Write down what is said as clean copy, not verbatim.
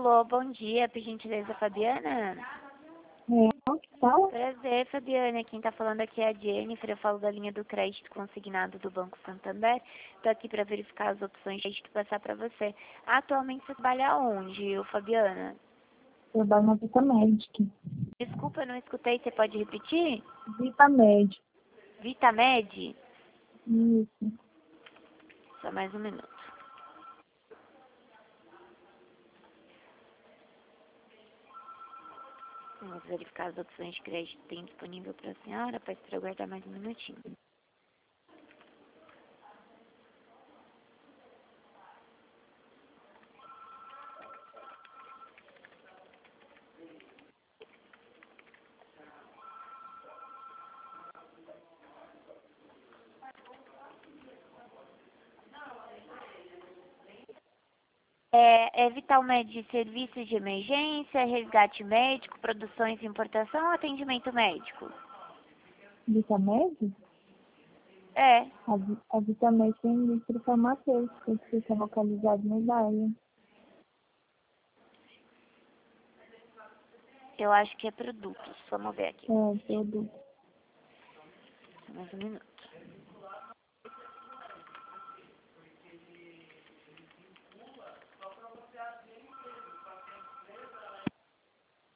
Alô, bom dia, por gentileza, Fabiana? Fala? Prazer, Fabiana. Quem tá falando aqui é a Jennifer. Eu falo da linha do crédito consignado do Banco Santander. Tô aqui para verificar as opções de crédito e passar para você. Atualmente você trabalha onde, ô, Fabiana? Trabalho na Vitamed. Desculpa, eu não escutei. Você pode repetir? Vitamed. Vitamed? Isso. Só mais um minuto. Vamos verificar as opções de crédito que tem disponível para a senhora. Pode aguardar mais um minutinho. É Vitalmed serviços de emergência, resgate médico, produções e importação ou atendimento médico? Vitamed? É, A Vitamed tem indústria farmacêutica, que fica localizado no bairro. eu acho que é produtos. Vamos ver aqui. É, produto. Mais um minuto.